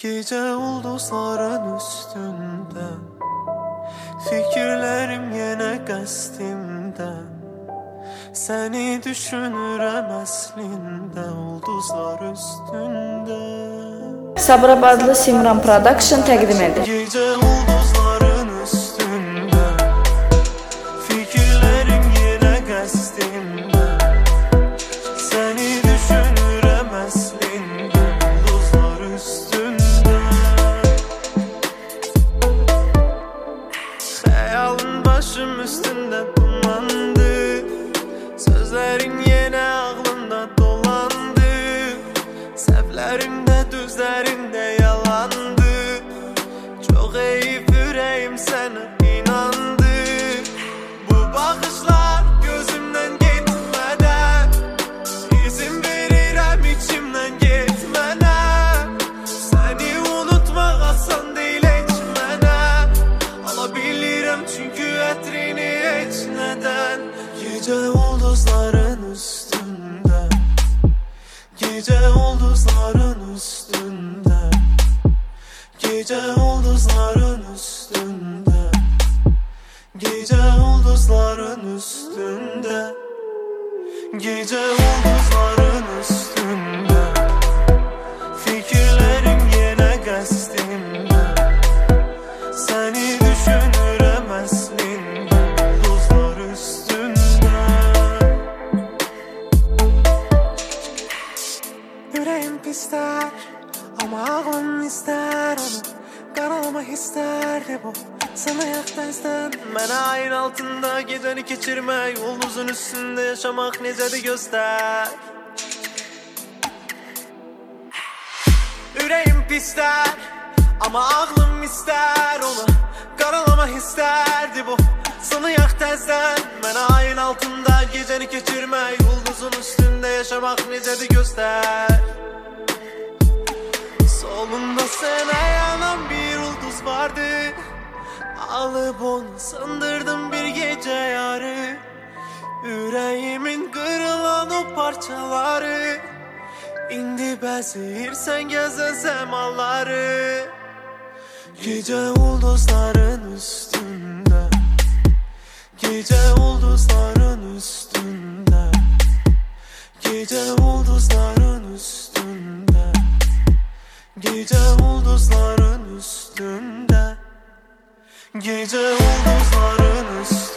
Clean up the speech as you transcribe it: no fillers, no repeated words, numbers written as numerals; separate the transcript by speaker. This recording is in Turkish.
Speaker 1: Gece ulduzların üstünde, fikirlerim yine qəsdimdə. Seni düşünürəm əslində, ulduzlar üstünde.
Speaker 2: Sabrab adlı Simran Production təqdim edir.
Speaker 1: Gece ulduzların üstünde, fikirlerim yine qəsdimdə. Seni düşünürəm əslində, ulduzlar üstünde. Xəyalın başım üstünde dumandı, sözlerin yine ağlımda dolandı. Səhvlərimdə, düzlərimdə yalandı. Çok eğip yüreğim sana inandı. Bu bakışlar gözümden gitmeden, izin verirəm içimden gitmene. Seni unutmak asan değil hiç mənə. Alabilirəm çünkü ətrini heç nədən. Gece ulduzların üstünde, gece ulduzların üstünde, gece ulduzların üstünde, gece ulduzların üstünde, gece ulduzların üstünde. Fikirlerim yine qəsdimdə, seni düşünürəm əslində, ulduzlar üstünde. Yüreğim pisler ama ağlım ister onu. Karalamak isterdi bu sana yaklaştan. Mənə ayın altında gecəni keçirmək, ulduzun üstünde yaşamak necədir göster. Yüreğim pisler ama ağlım ister onu. Karalamak isterdi bu sana yaklaştan. Mənə ayın altında gecəni keçirmək, ulduzun üstünde yaşamak necədir göster. Solumda sana yanan bir ulduz vardı, alıp onu sandırdım bir gece yarı. Yüreğimin kırılan o parçaları, indi bezirsen gezen semaları. Gece ulduzların üstünde, gece ulduzların üstünde, gece ulduzların üstünde, gece ulduzların üstünde, gece ulduzların üstünde.